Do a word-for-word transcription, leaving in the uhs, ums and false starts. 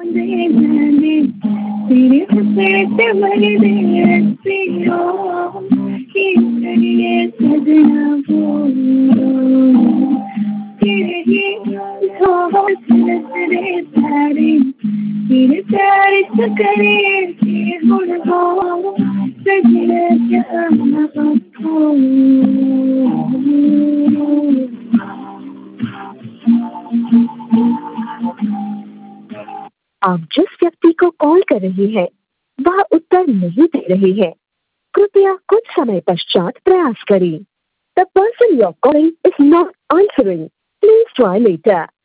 दे जाने तेरे हुस्न से भर दे पियो ये करिए सजना बोलो तेरे ही होठ रचने सारे तेरे प्यार से करे के गुण हो सजना जाना हो। आप जिस व्यक्ति को कॉल कर रही हैं वह उत्तर नहीं दे रही है, कृपया कुछ समय पश्चात प्रयास करें। The person you're calling is not answering. Please try later.